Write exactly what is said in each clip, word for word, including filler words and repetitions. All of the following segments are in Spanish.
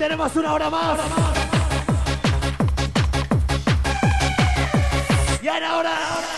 tenemos una hora más. Y ahora, ahora.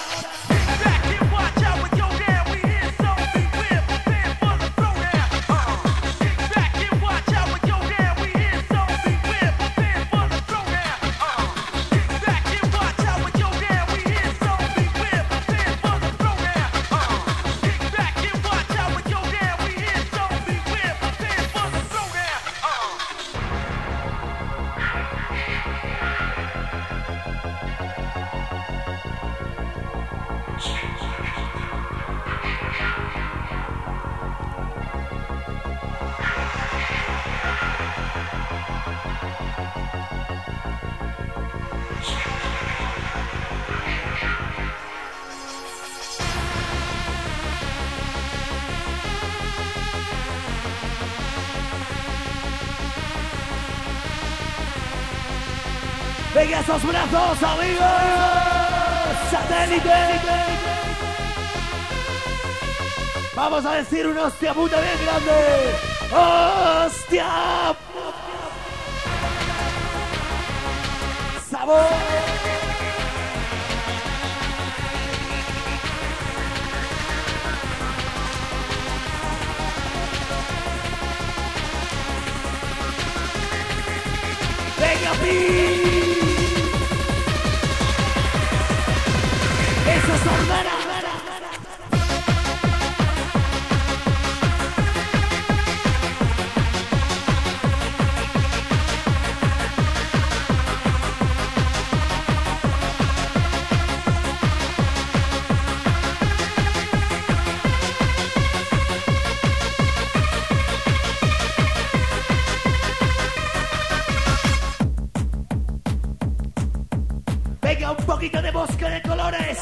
Venga esos brazos, amigos. Satélite. Vamos a decir un hostia puta bien grande. ¡Hostia! ¡Sabor! ¡Venga, pi! ¡Eso es Olvera! Venga, un poquito de bosque de colores.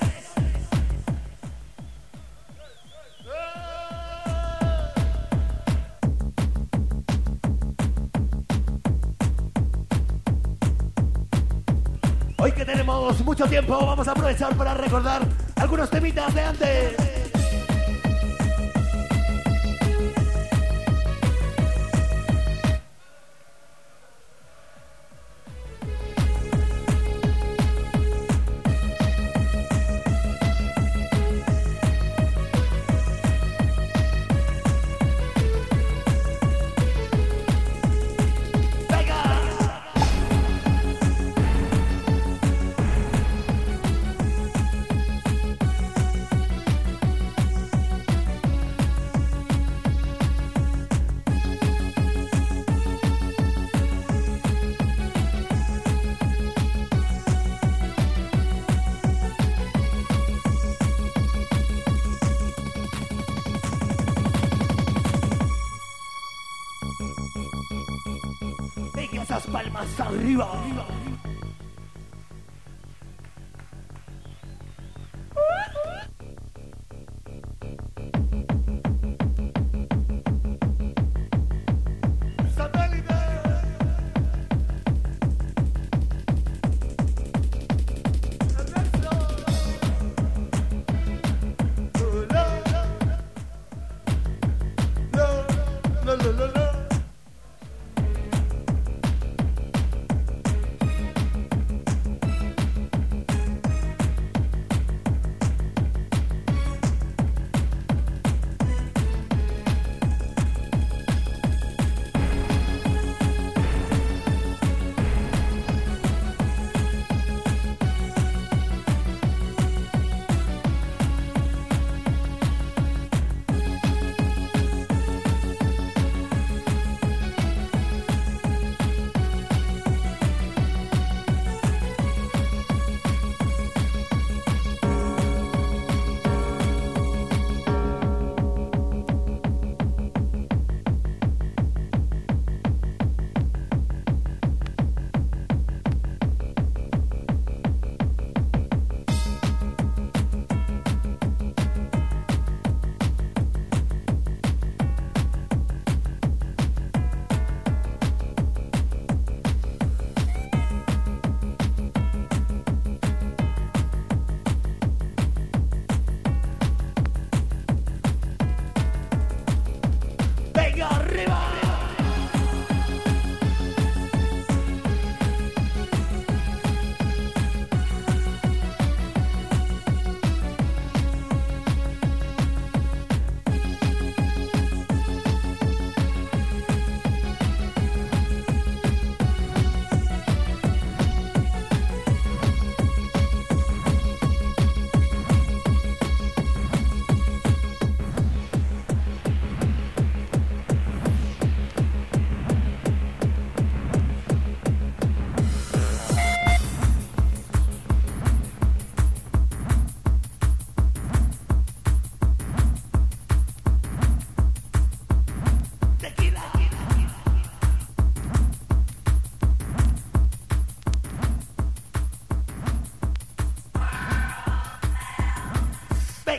Hoy que tenemos mucho tiempo, vamos a aprovechar para recordar algunos temitas de antes. Esas palmas arriba. arriba.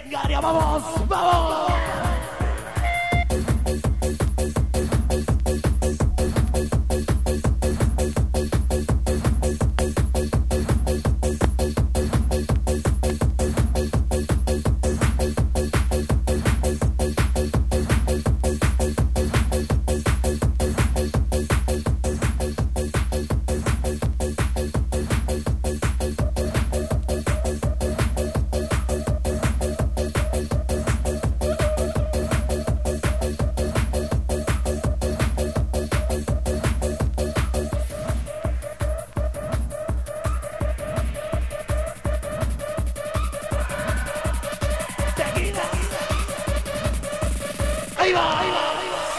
Venga, ya vamos, vamos. Ahí va, ahí va, ahí va.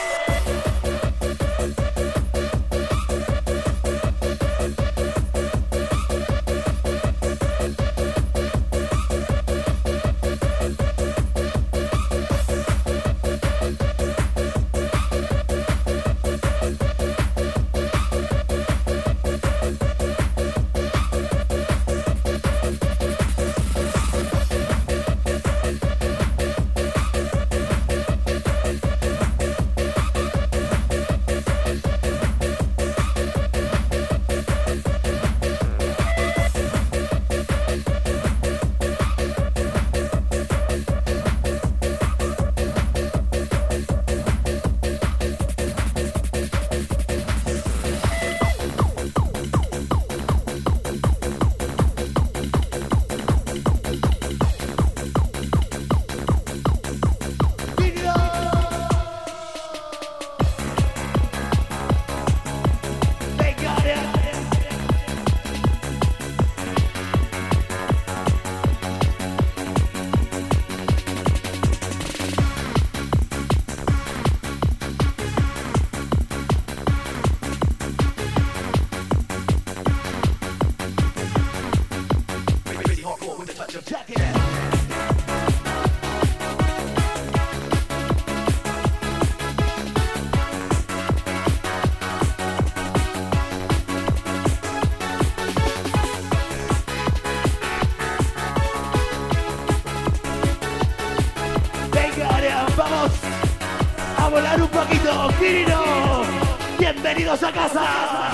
Vamos a volar un poquito, Quirino. Bienvenidos a casa.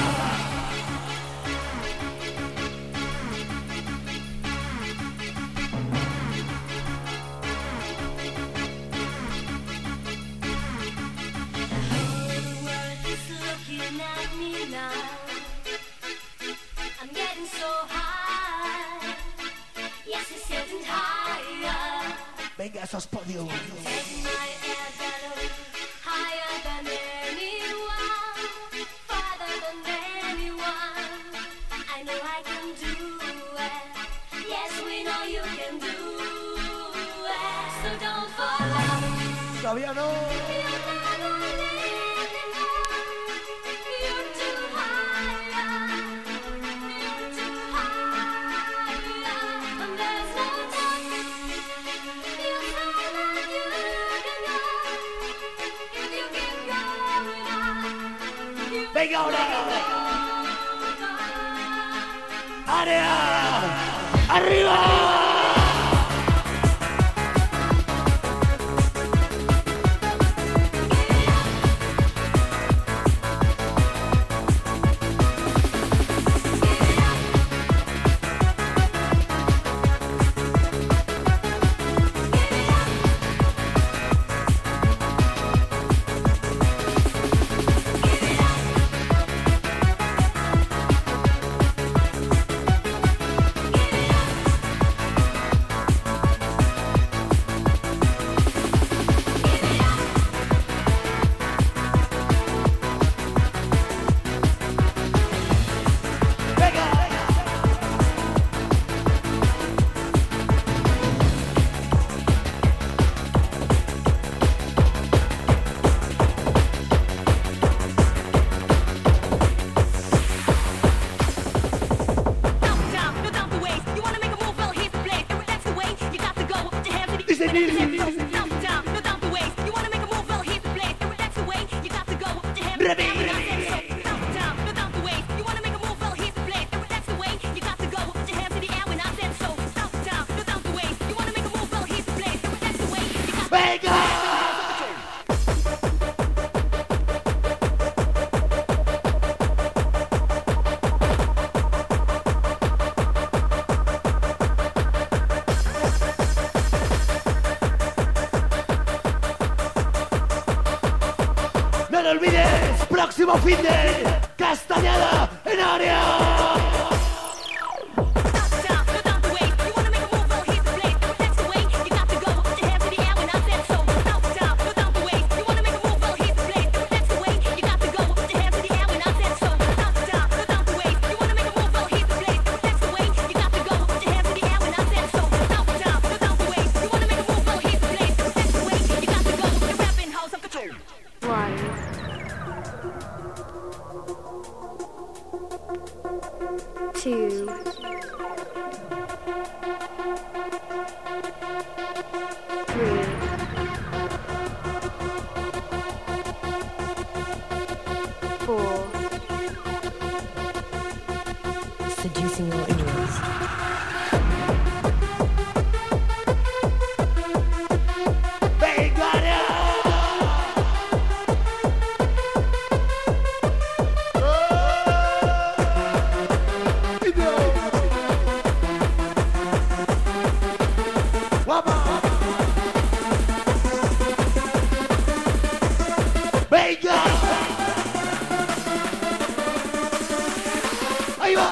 Venga, esos podios. Todavía no. Venga ahora. Área. Arriba. ¡Venga! No lo olvides, próximo fin de Castañada en área. Two. Three. Four. Seducing your ears. ¡Venga! ¡Ahí va!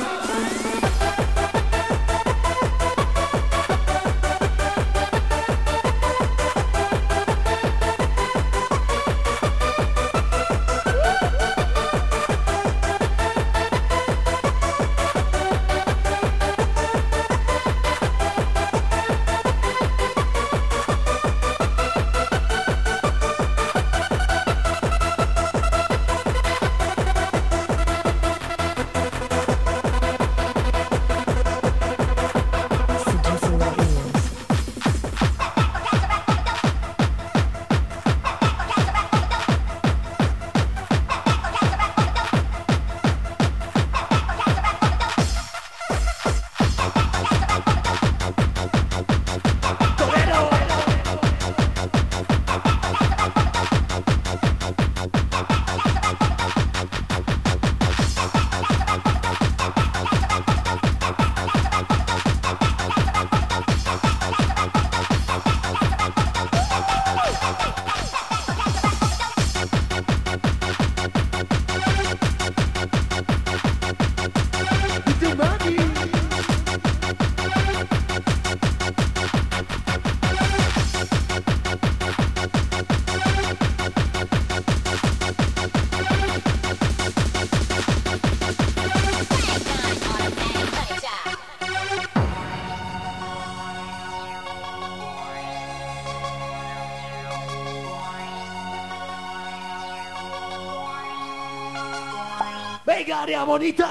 ¡Venga, área bonita!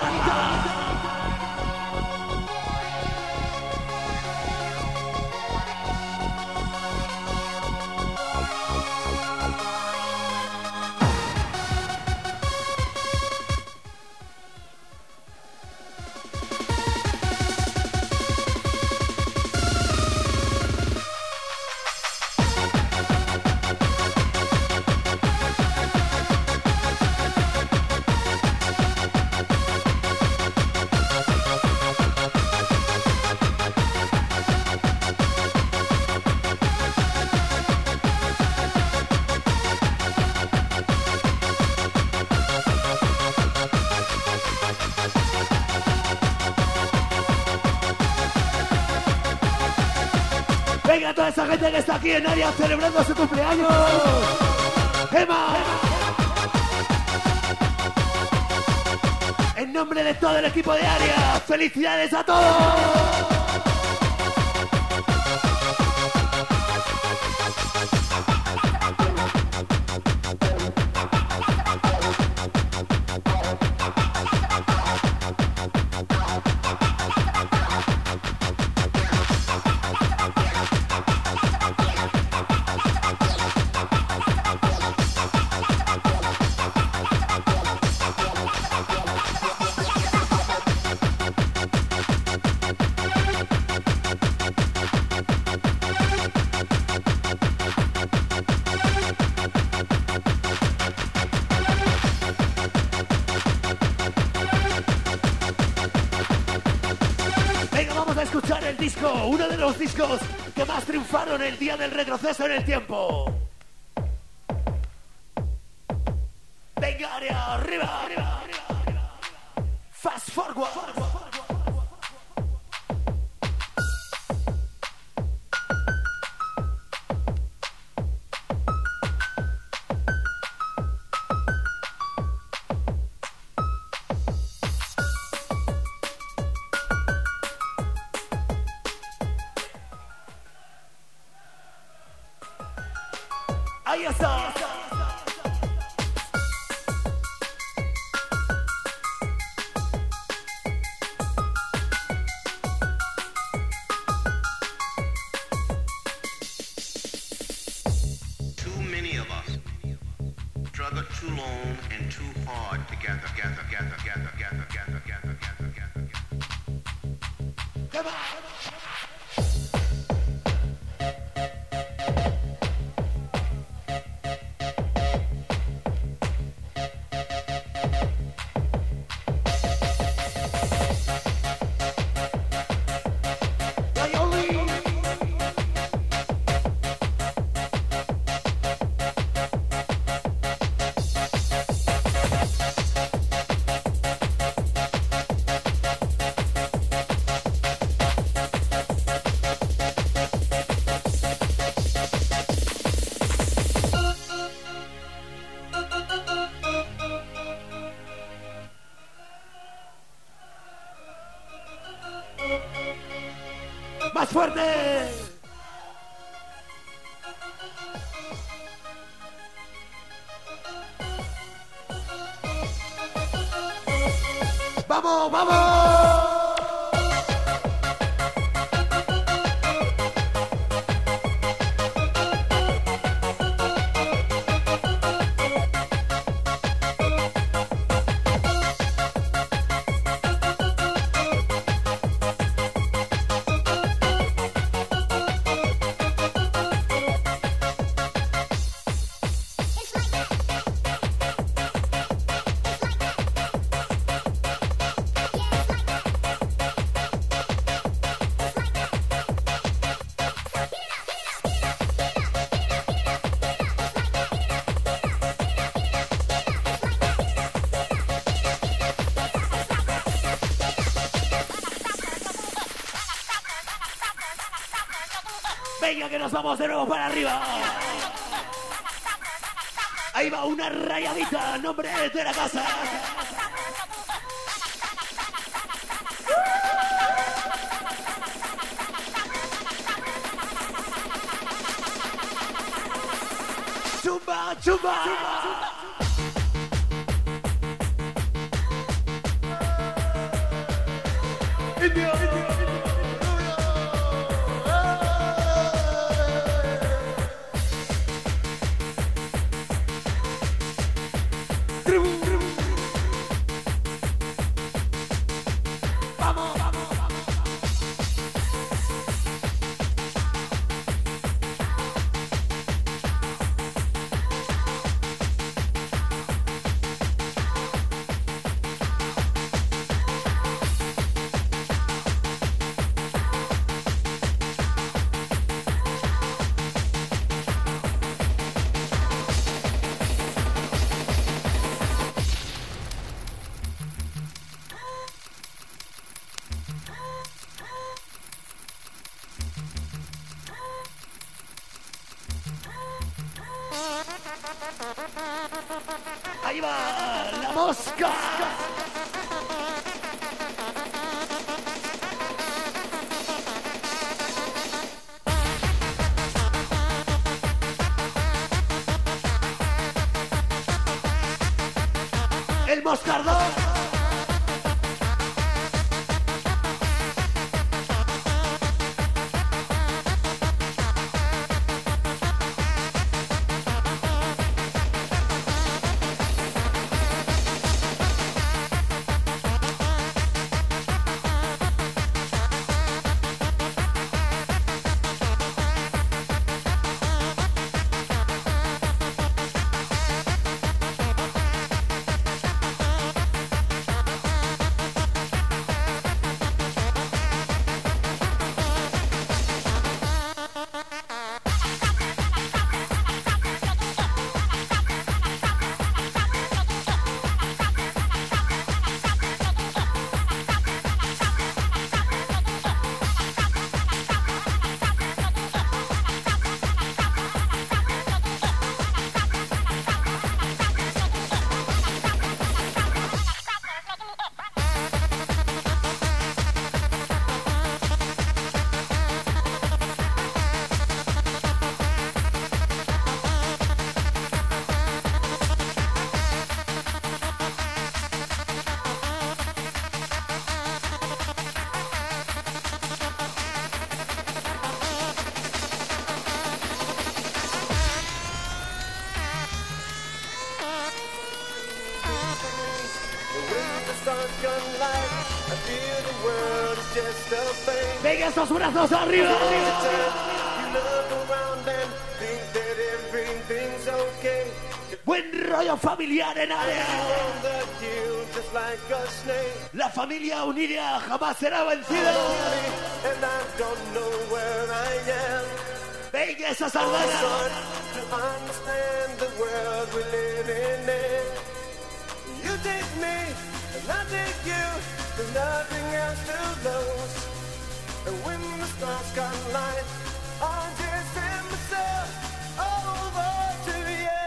Venga, toda esa gente que está aquí en área celebrando su cumpleaños. ¡Emma! En nombre de todo el equipo de área, ¡felicidades a todos! escuchar el disco, uno de los discos que más triunfaron el día del retroceso en el tiempo. Venga, arriba, arriba, arriba, arriba. Fast forward. Ahí está. Too many of us struggle too long and too hard together, together, together, together, together, together, together, together, together. Come on. ¡Más fuerte! ¡Vamos, vamos! Venga, que nos vamos de nuevo para arriba. Ahí va una rayadita, nombre de la casa. Chumba, chumba, chumba. Indio, indio. Ahí va la mosca. El moscardón. Venga, esos brazos arriba. Buen rollo familiar en área. La familia unida jamás será vencida. Venga, esa sardana. You take me, and I take you. There's nothing else to lose. And when the stars come light, I'll just send myself over to you.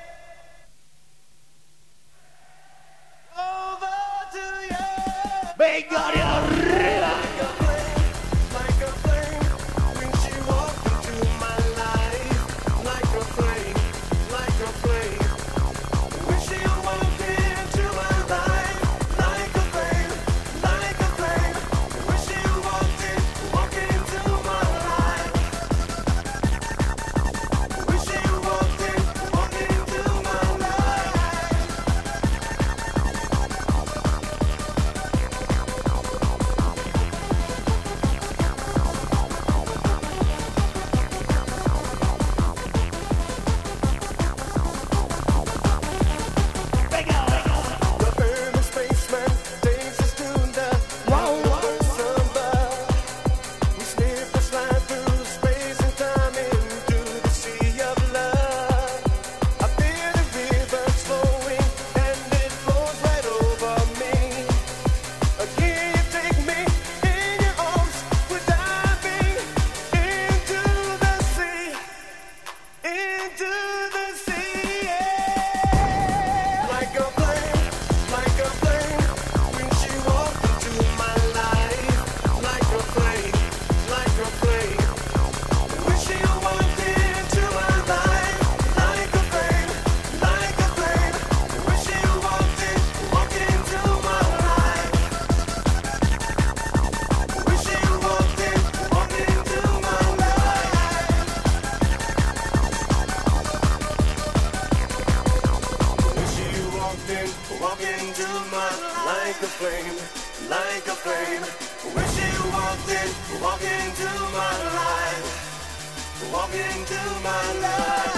Over to you. Venga, de arriba. Like a flame, like a flame. When she walked into my life. Like a flame, like a flame. When she walked into my life. Like a flame, like a flame. When she walked in, walked into my life. When she walked in, walked into my life. Venga, venga. The urban spaceman takes us to the Wow, wow. summer. We slip and slide through space and time into the sea of love. I feel the river flowing and it flows right over me. Again, you take me in your arms. We're diving into the sea, into the sea. Yeah. Like a flame, like a flame. When she walked into my life. Like a flame, like a flame. When she walked into my life. Like a flame, like a flame. When she walked in, walked into my life. When she walked in, walked into my life. When she walked in, walked into my like a flame, like a flame. When she walked in, walked into my life, walked into my life.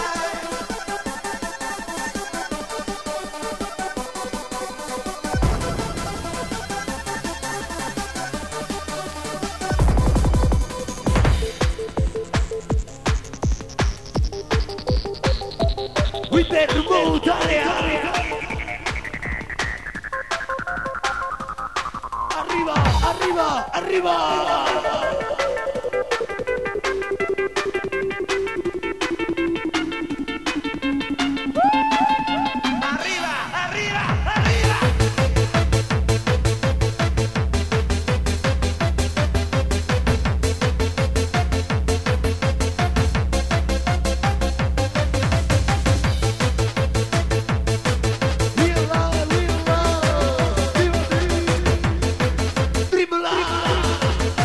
Wintermute área. Arriba, arriba, arriba. Arriba, arriba, arriba. Real love, real love. Dream love.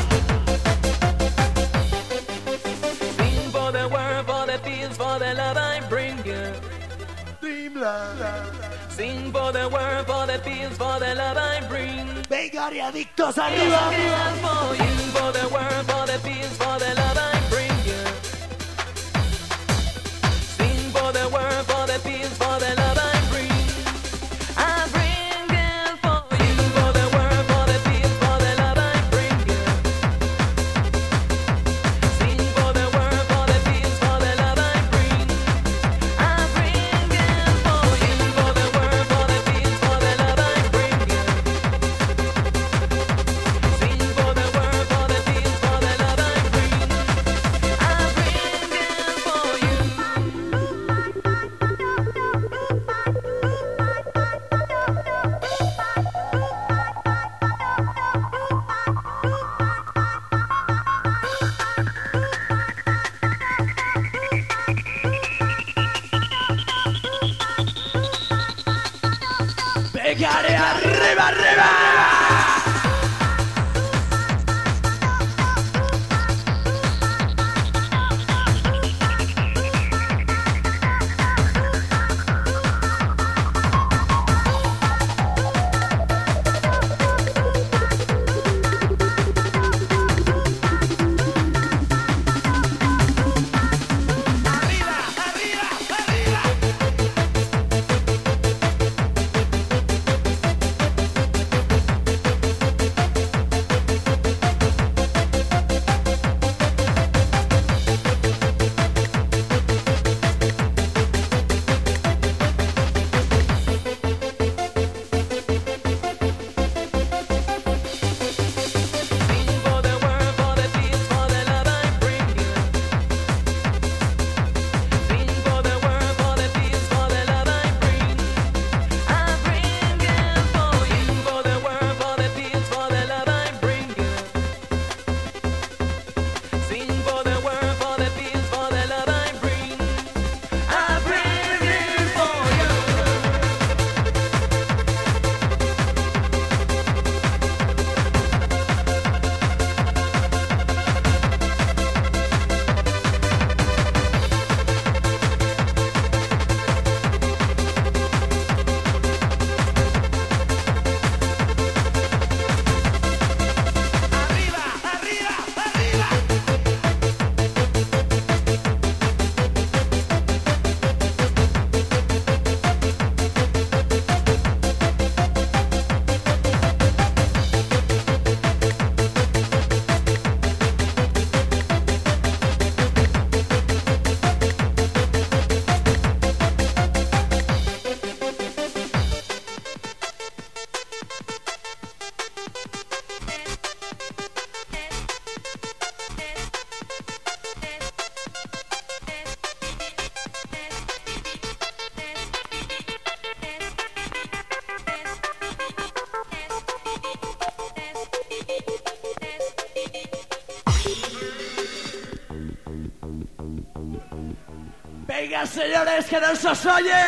Sing for the world, for the fields, for the love I bring you. Dream love. Sing for the world, for the fields, for the love I bring. Venga, de adictos arriba. For you, for the world, for the fields, for the love I bring you. Sing for the world, for the fields, for the love I bring. I bring it for you, for the world, for the fields, for the love I bring you. Sing for the world, for the fields, for the love I bring. I bring it for you, for the world, for the fields, for the love I bring you. Sing for the world, for the fields, for the love I bring. I bring it for you. Venga, de arriba, arriba. Venga, señores, que no se os oye.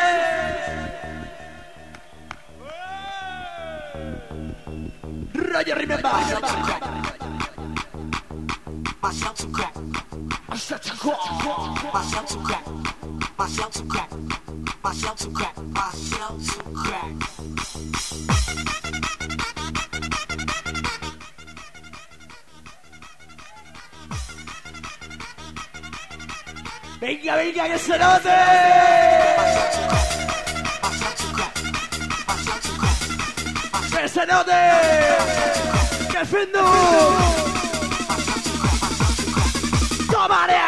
Roger, remember. Mash out some crack. Mash out some crack. Mash out some crack. Mash out some crack. Mash out some crack. Mash out some crack. Venga, venga, que se note. Que se note. Que fin du. ¡Tómale!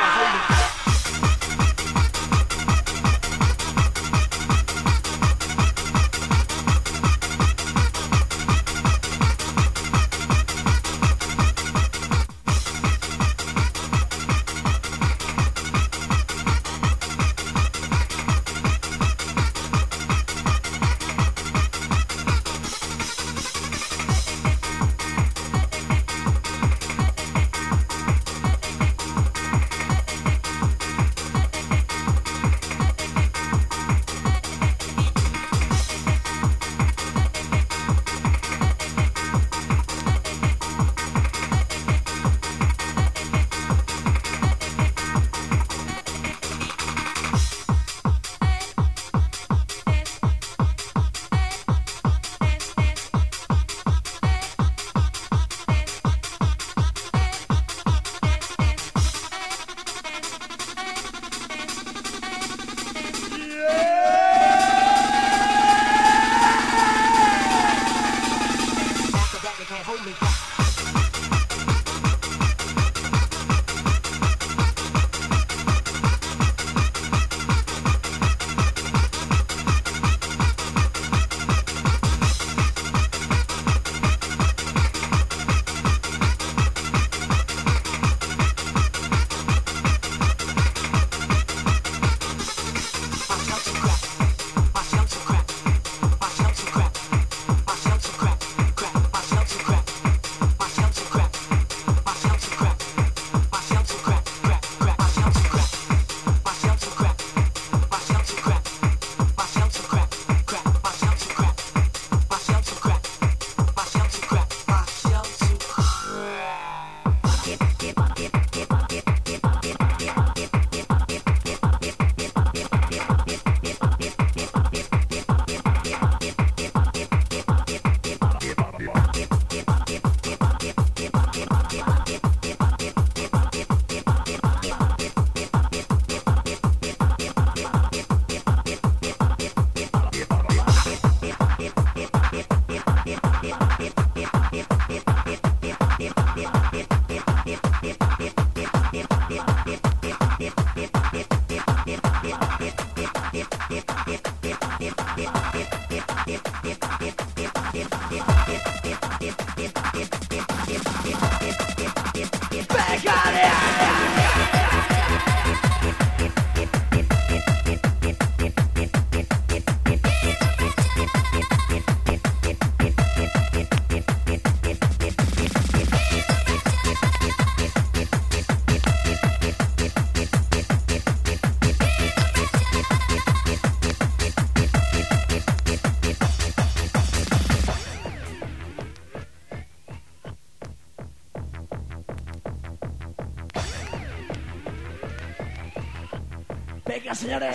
Venga, señores.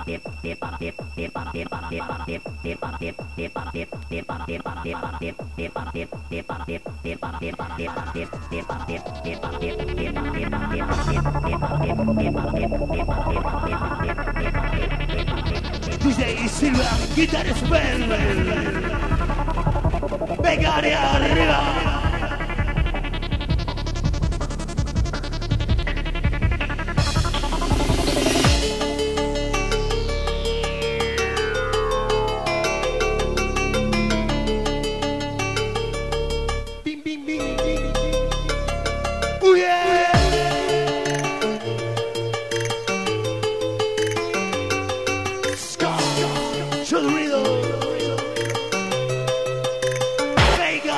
D J Silva, Guitar Spell. Venga, área arriba. Bim, bim, bim, bim. Oh yeah. Ska. Show the rhythm. Venga.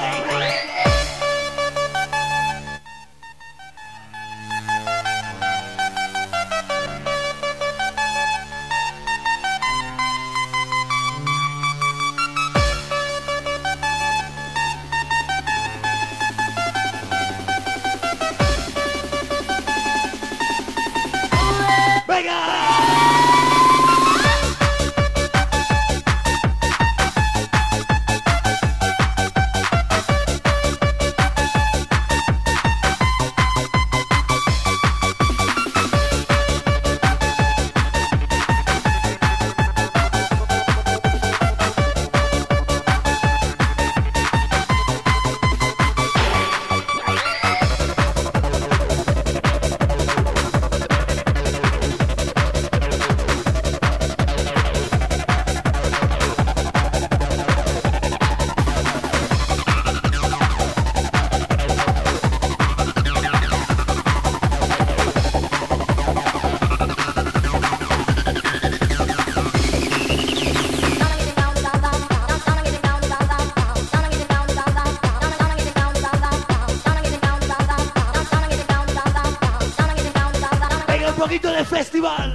poquito de festival.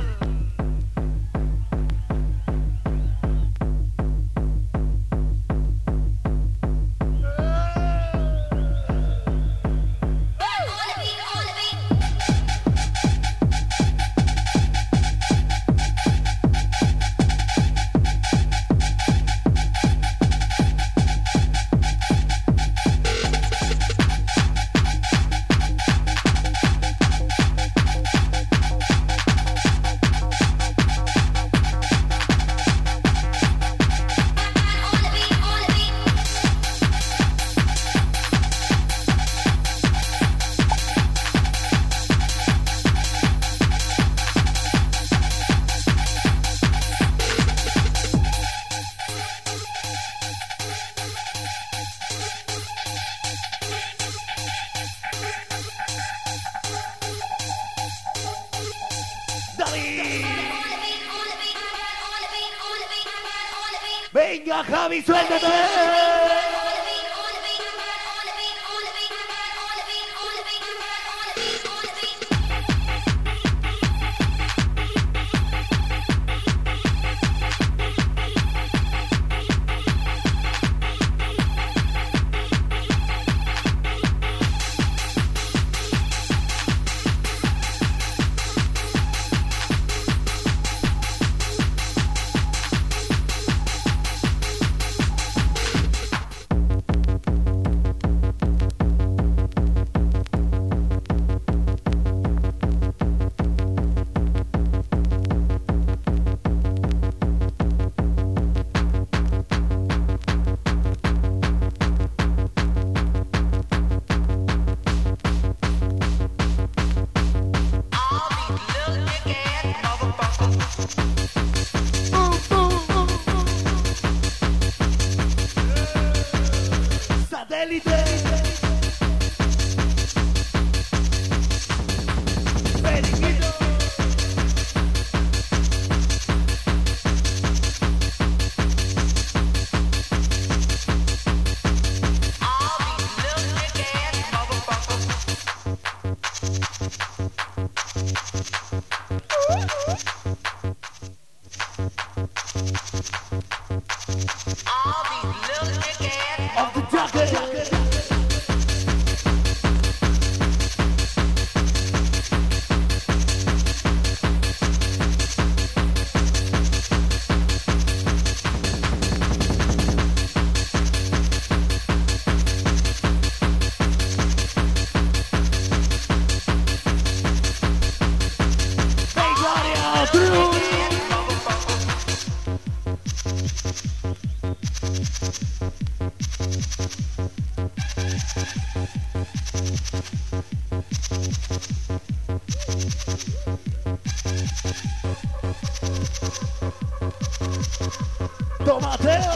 Venga, Javi, suéltate. Tomateo.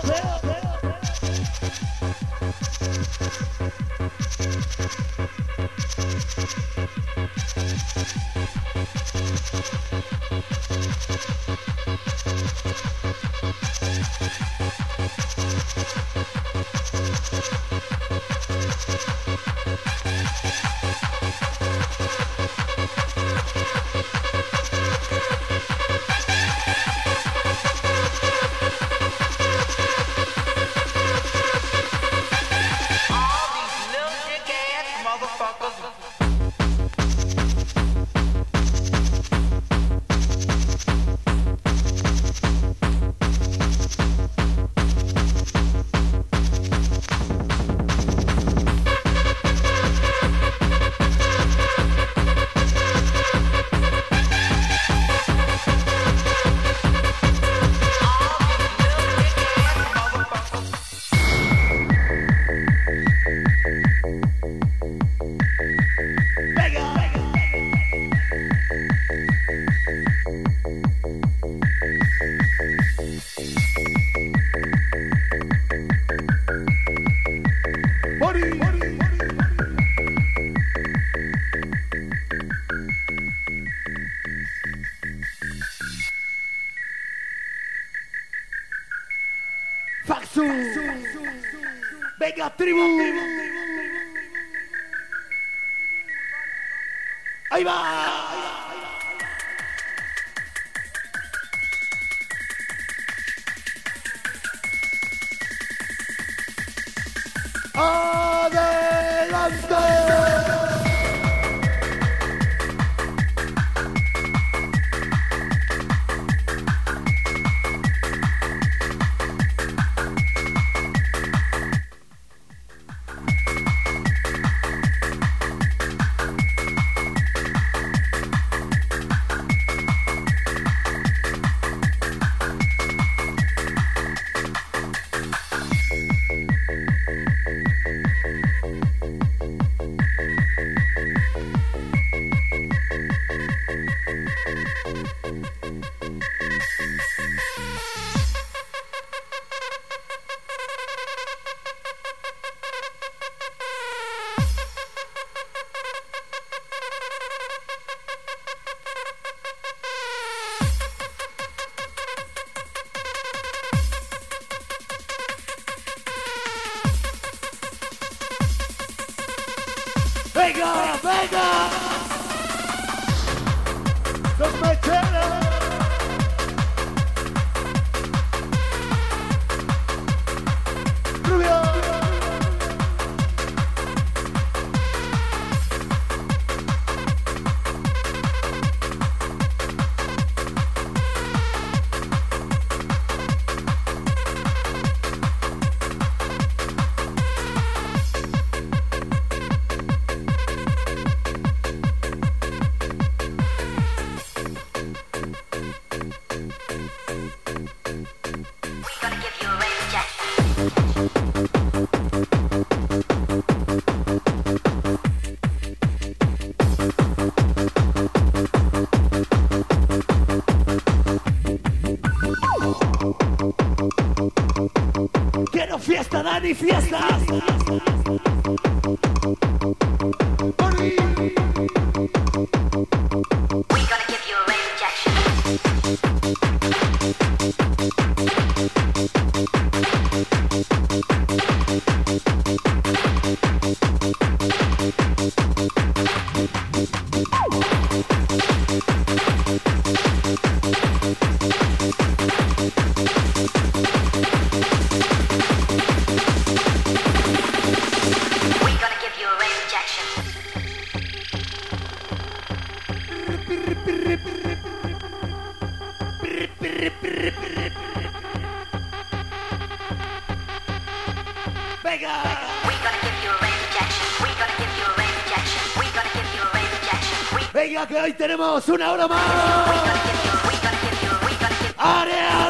All these little dick-ass motherfuckers. Faxu. Venga, tribu. Ahí va. Adelante. Venga, venga. Los mecheros. Rubio. Quiero fiesta, Dani, fiesta. Venga, que hoy tenemos una hora más. área.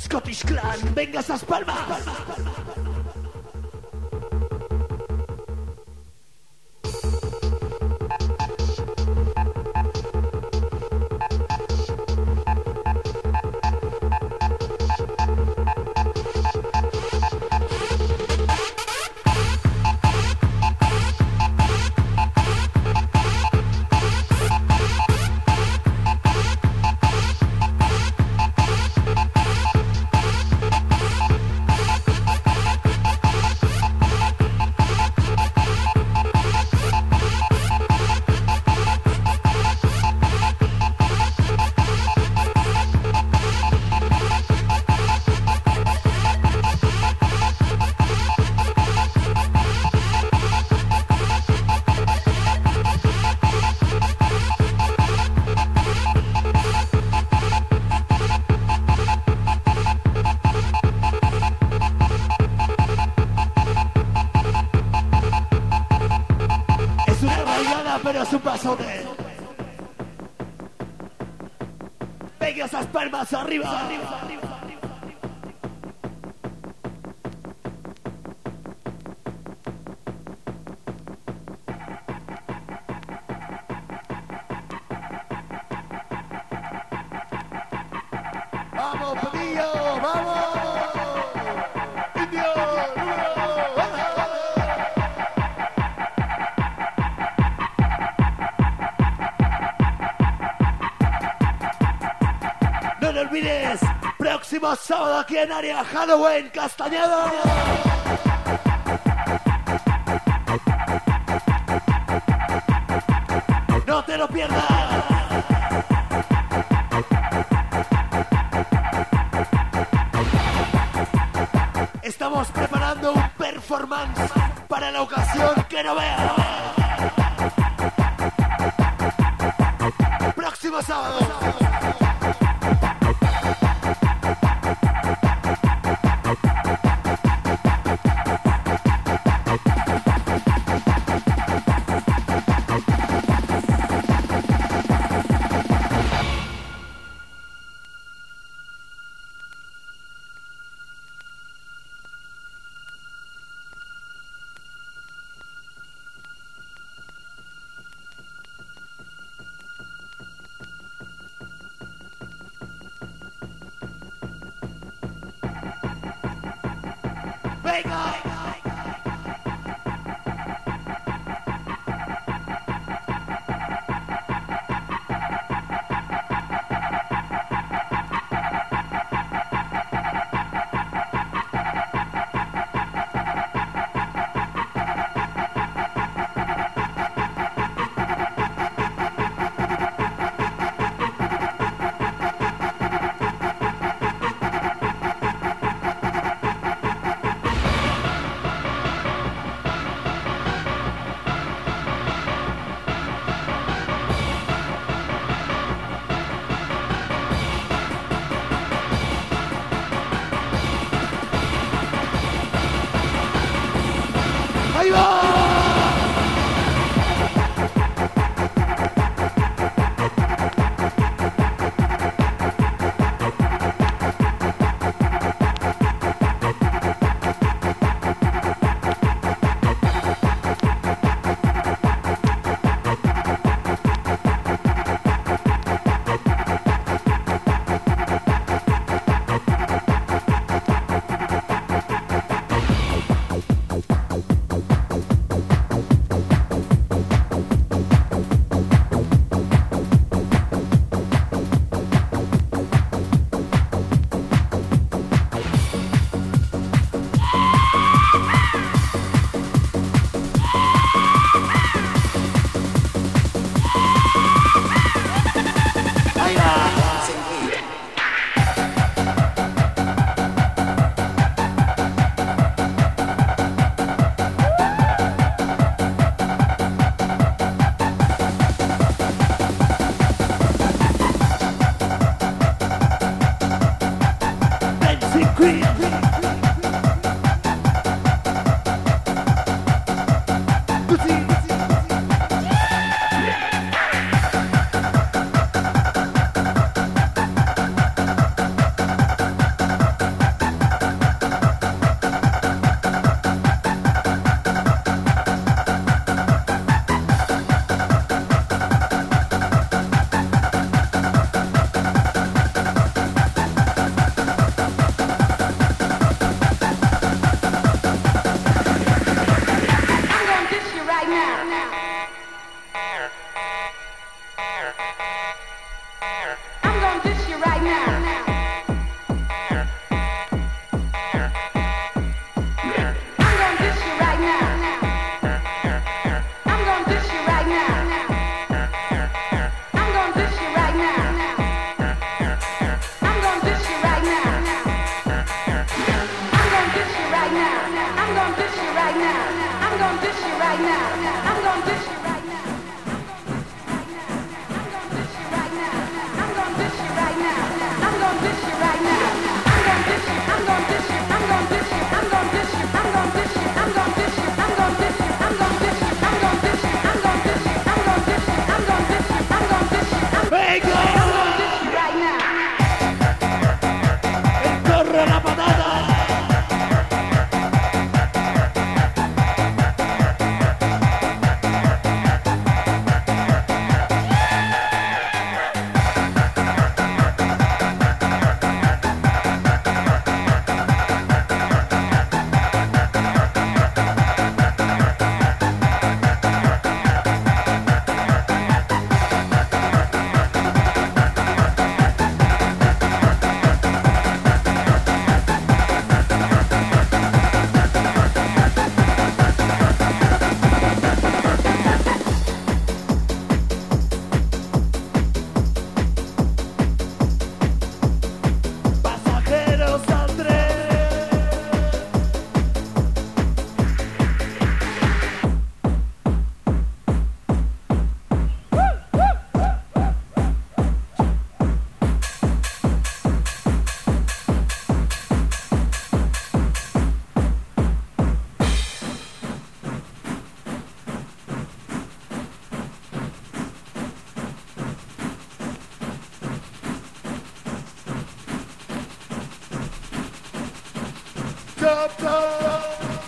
Scottish Clan, venga esas palmas. Pero es un pasote. Venga esas palmas arriba, arriba, arriba, arriba. Vamos, Pedillo, vamos. Indio, no lo olvides, próximo sábado aquí en área Halloween, Castañeda. No te lo pierdas. Estamos preparando un performance para la ocasión que no veas. Próximo sábado. Venga. top, top, top.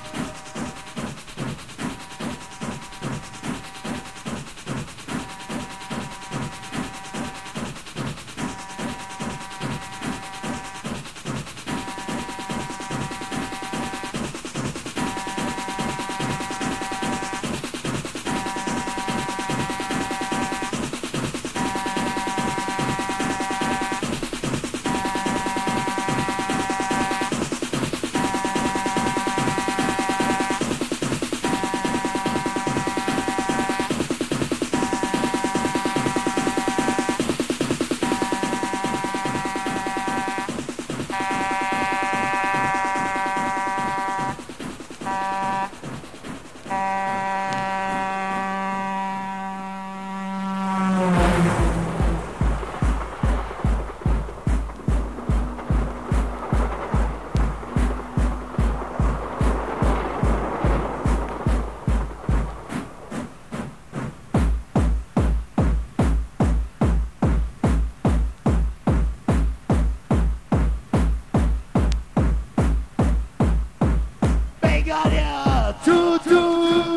Begaria, tu, tu.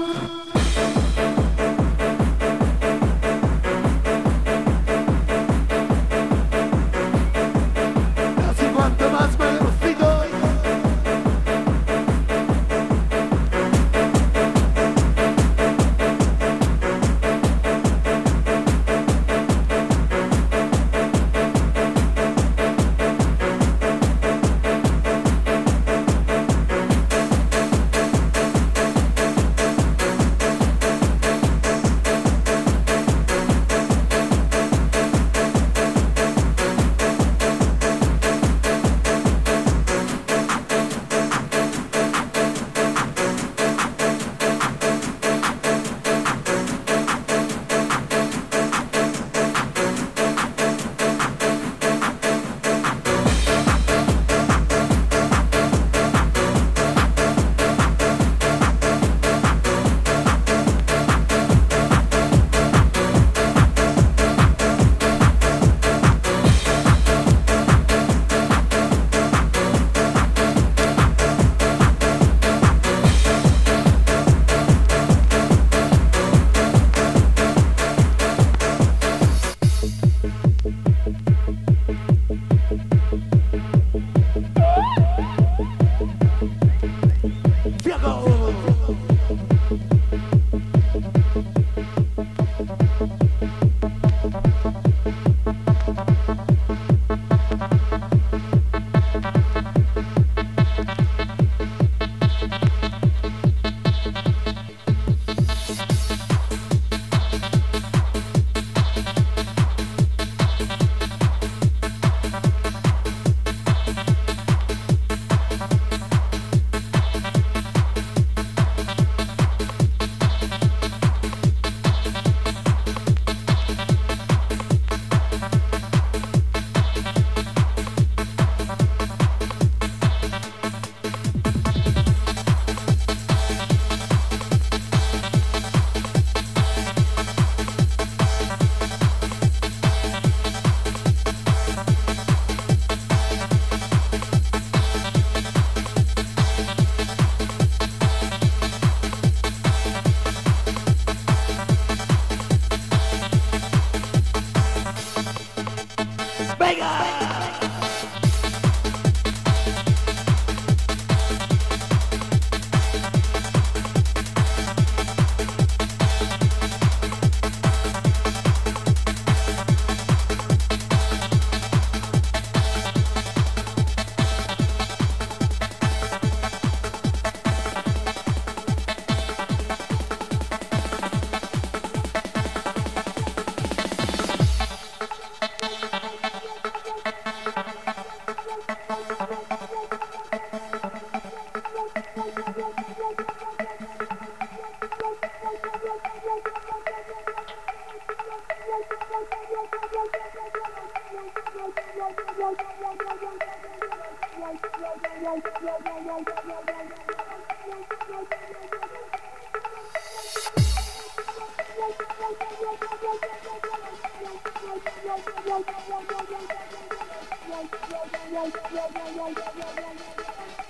Casi cuanto más me olvido.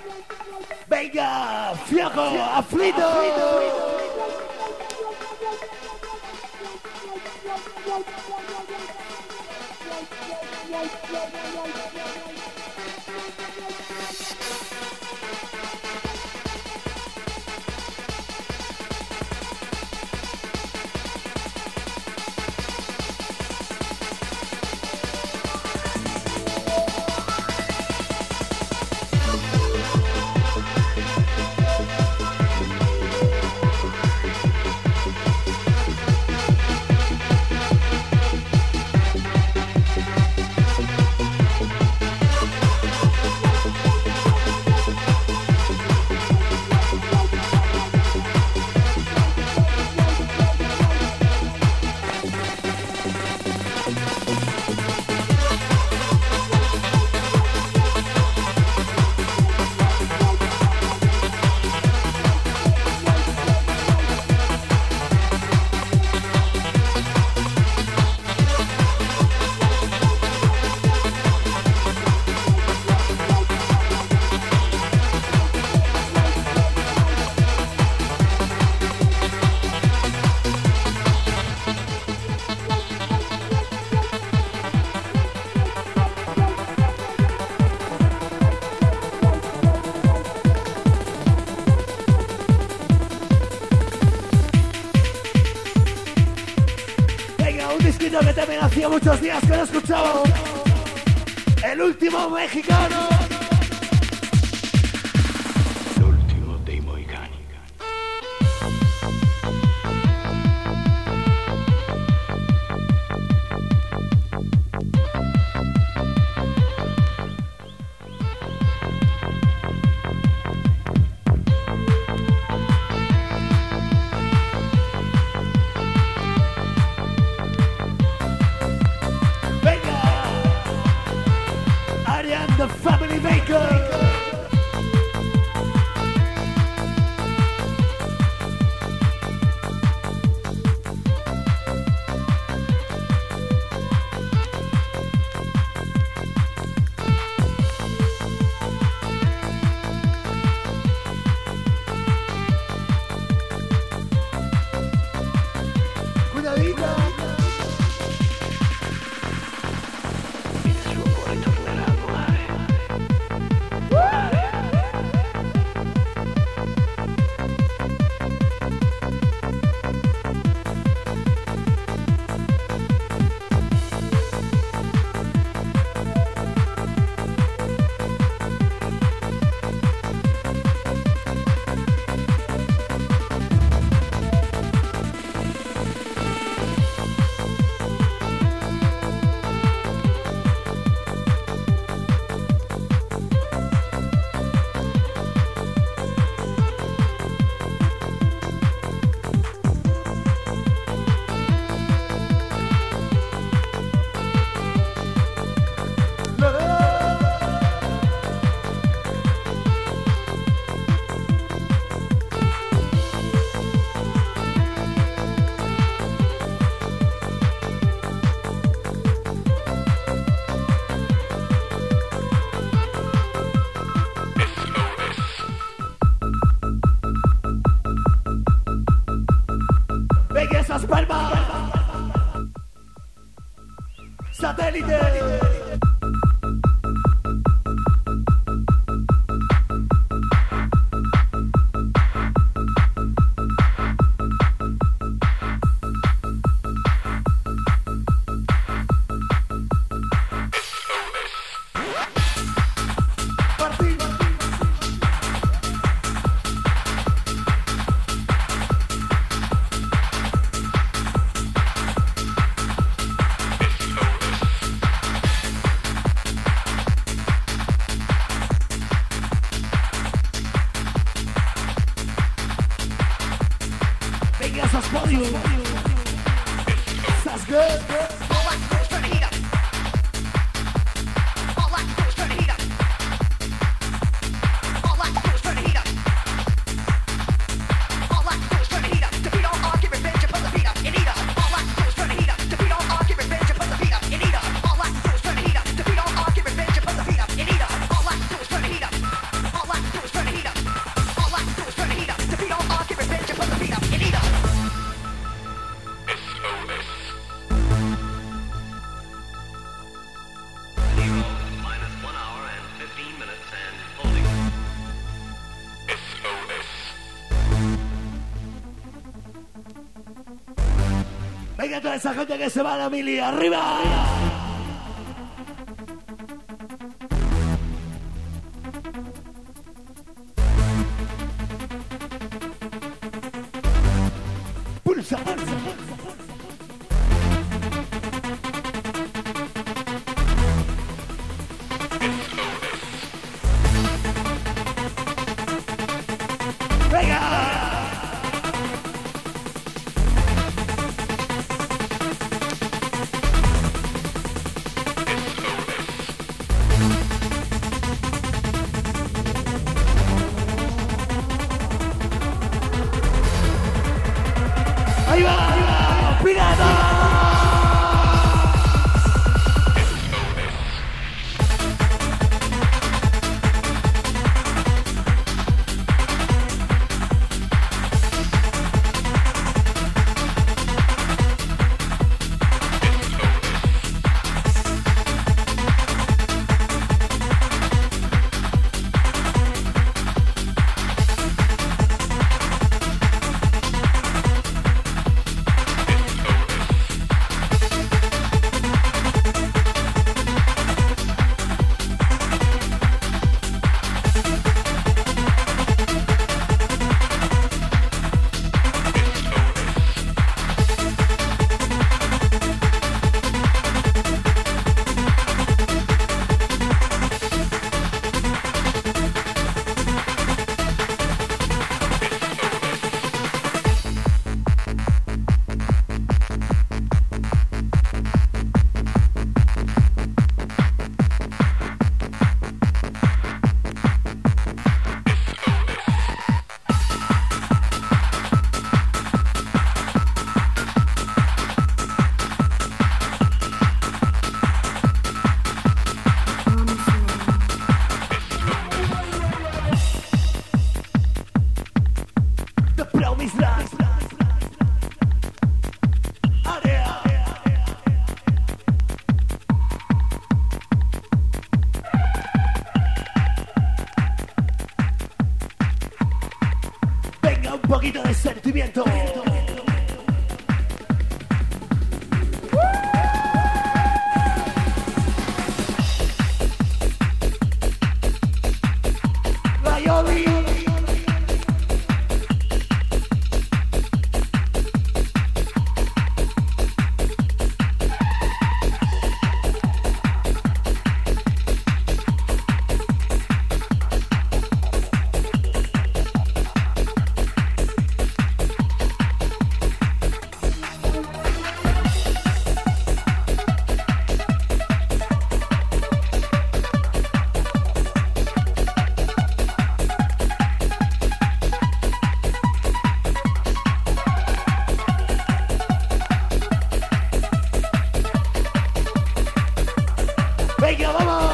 Venga, Fioco, aflito. Que también hacía muchos días que no escuchaba. El último mexicano. El último de Moicano. The Family Maker. Cuidadito. Esas palmas. Satélite. Venga toda esa gente que se va a la mili, arriba. Pulsa, pulsa, pulsa. Ahí va, ahí va, pirata. Un poquito de sentimiento. Rayobi. Venga, vamos.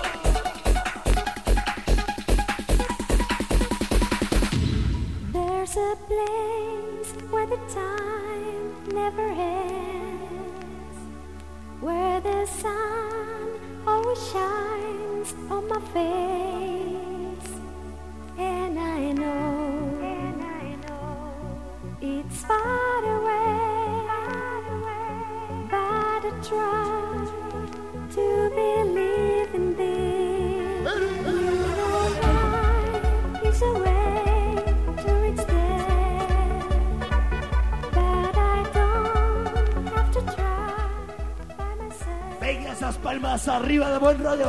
There's a place where the time never ends, where the sun always shines on my face, and I know, and I know it's far away, far away, but I try to believe in this. You know life is a way to reach there, but I don't have to try by myself. Venga, esas palmas arriba de buen rollo.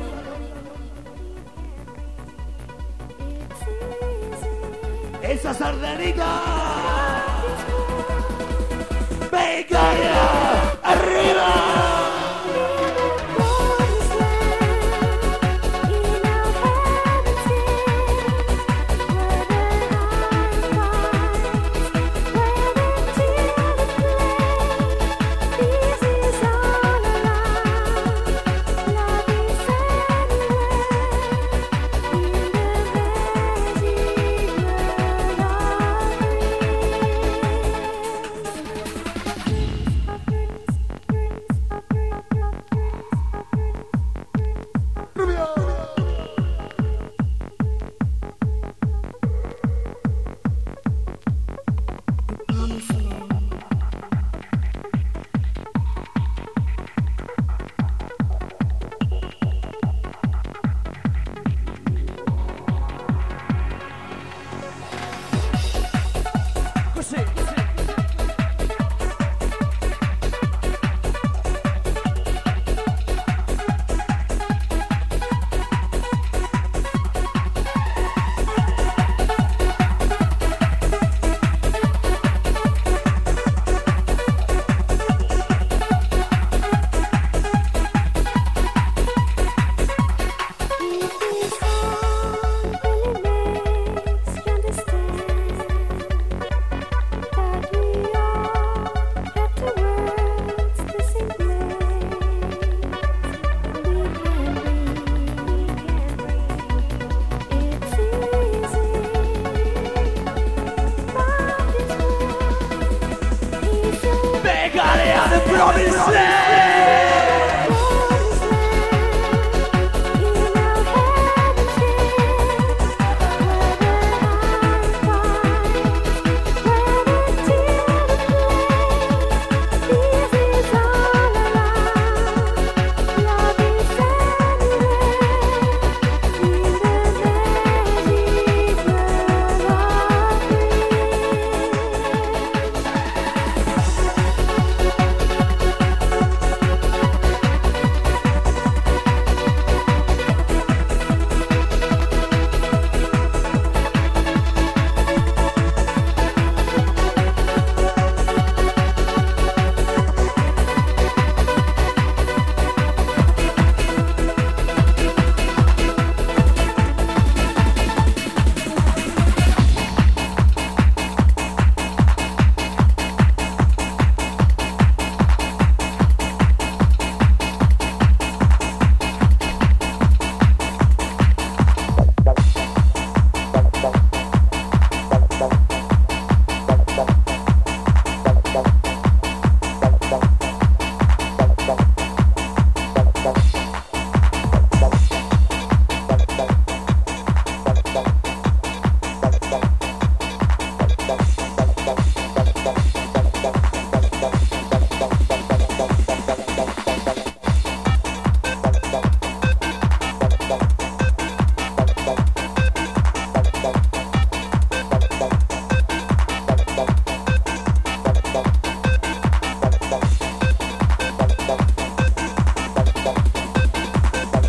It's easy. Esa sardanita. Venga ya, arriba. Dreams,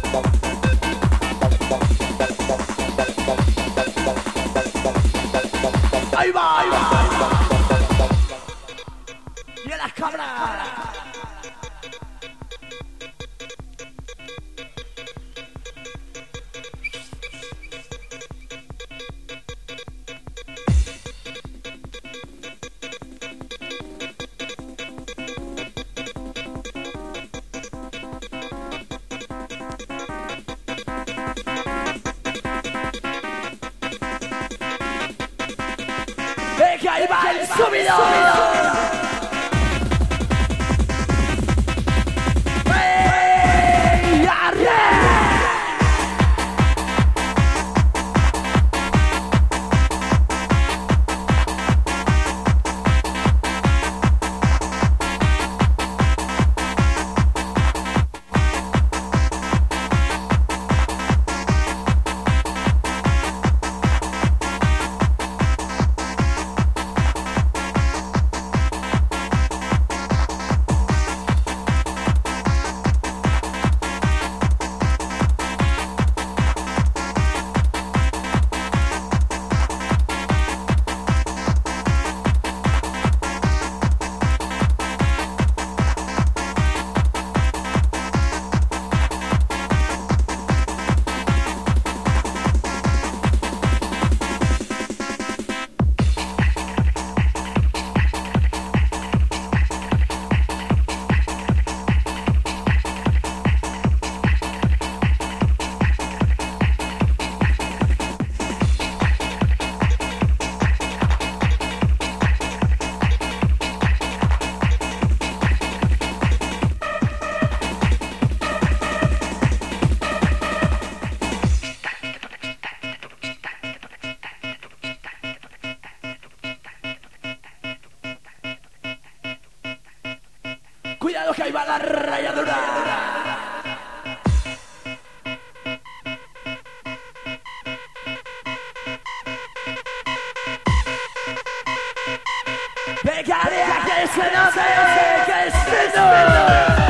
Ahí va, ahí va, ahí va. Y a las cabras. Venga, ahí va el subidón. ¡Ey, arre! Cuidado que ahí va la rayadura. Pegaré a que se note, que se note.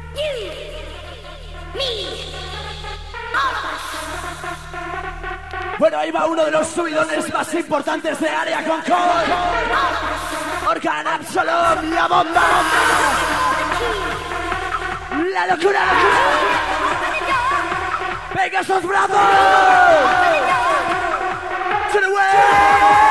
Me, all of us. Bueno, ahí va uno de los subidones más importantes de Área Concord. Organ Absolom, la bomba. La locura. Venga esos brazos. To the way.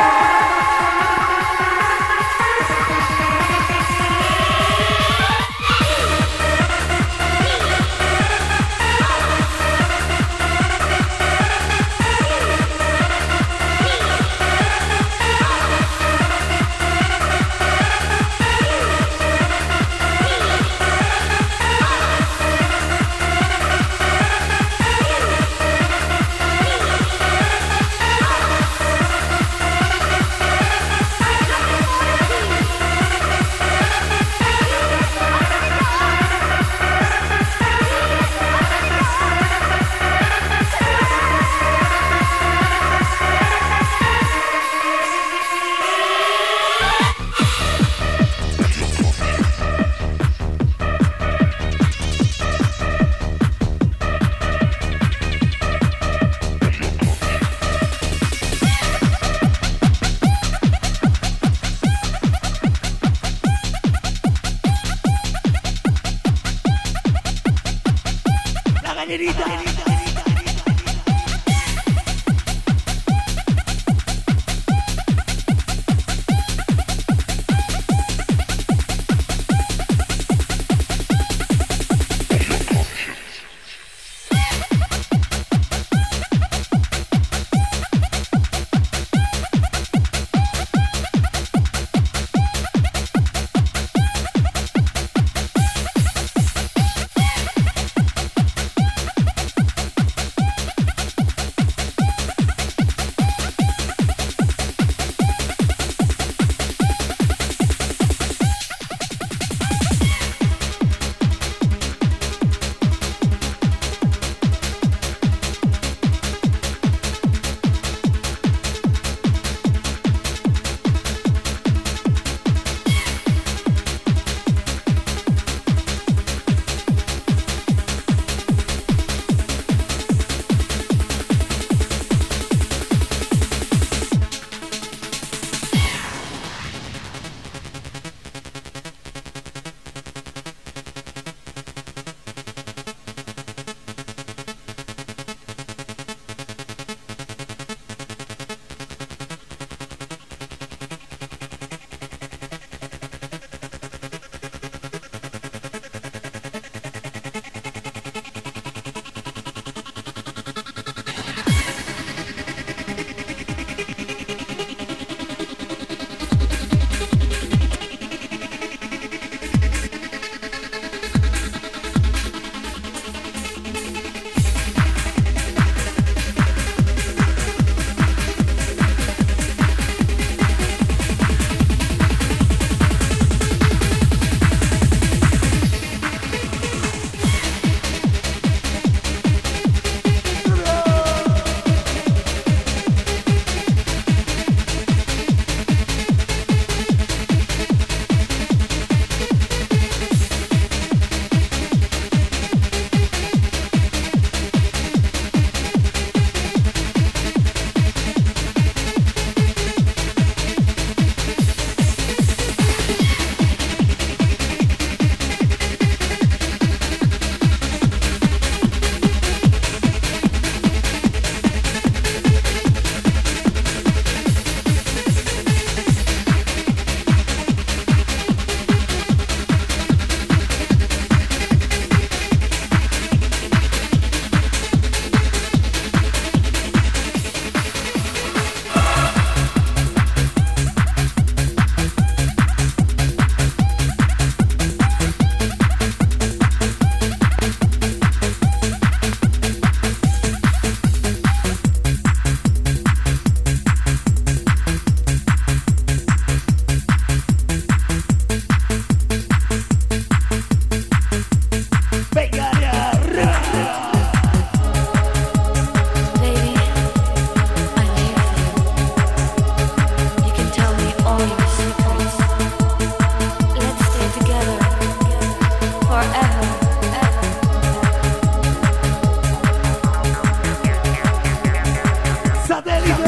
Satélite.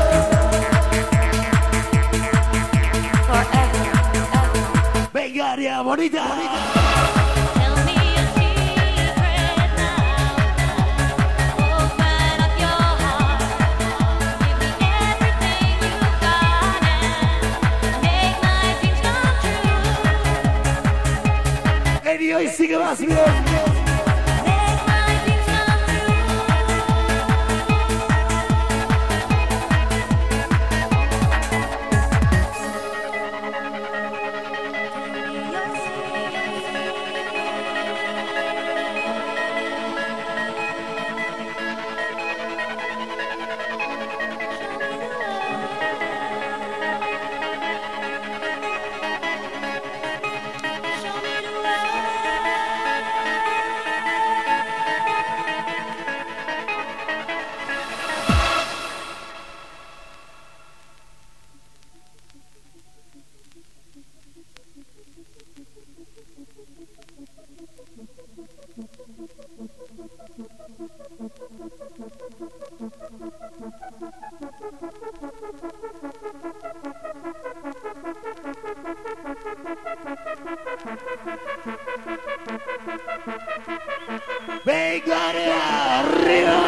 Venga, área bonita. Tell me a secret now. Open up your heart. Give me everything you've got and make my dreams come true. Eni, hoy sigue más bien. Make my dreams come true. Venga, área arriba.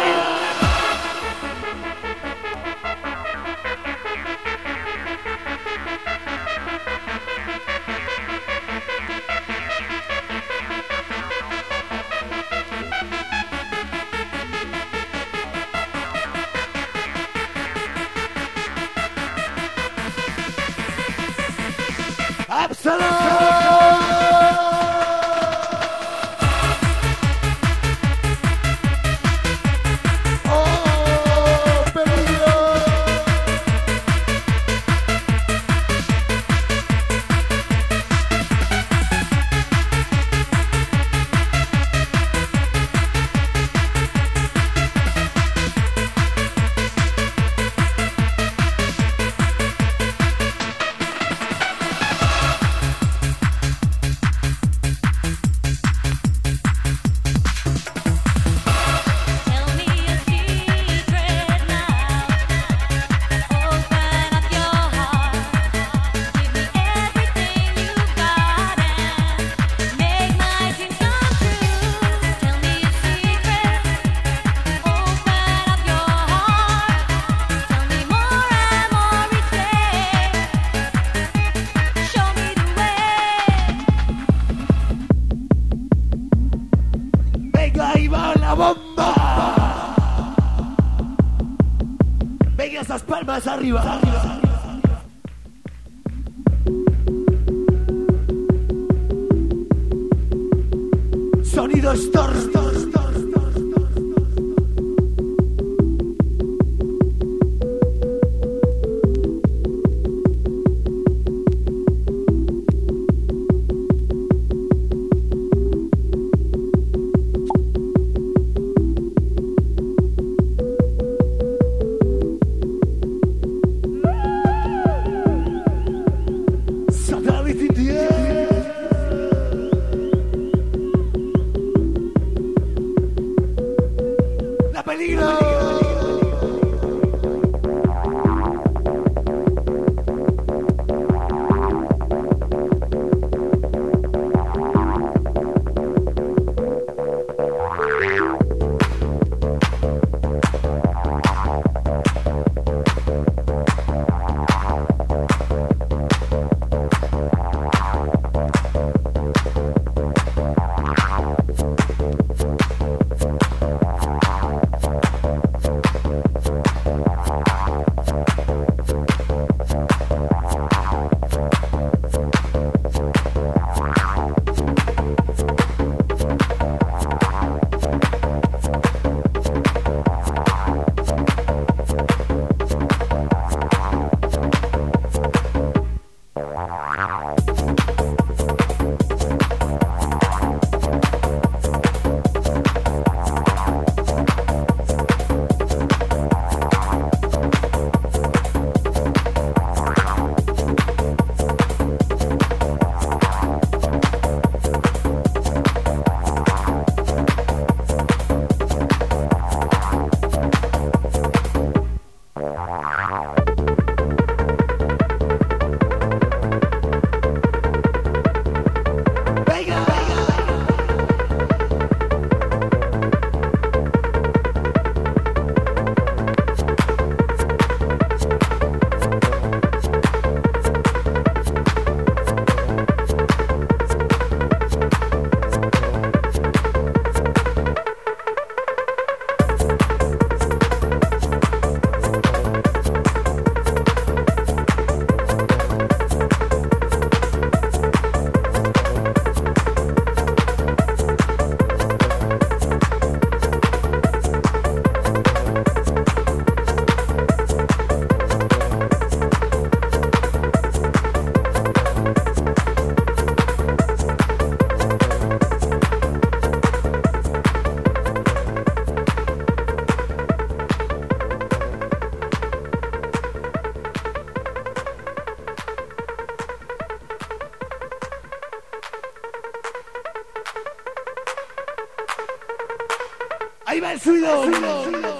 Tell me a secret now. Open up your heart. Give me everything you've got and make my dreams come true. Tell me a secret. Open up your heart. Tell me more and more each day. Show me the way. Venga, ahí va la bomba. Venga, esas palmas arriba. Sonido Storm. arriba el suido.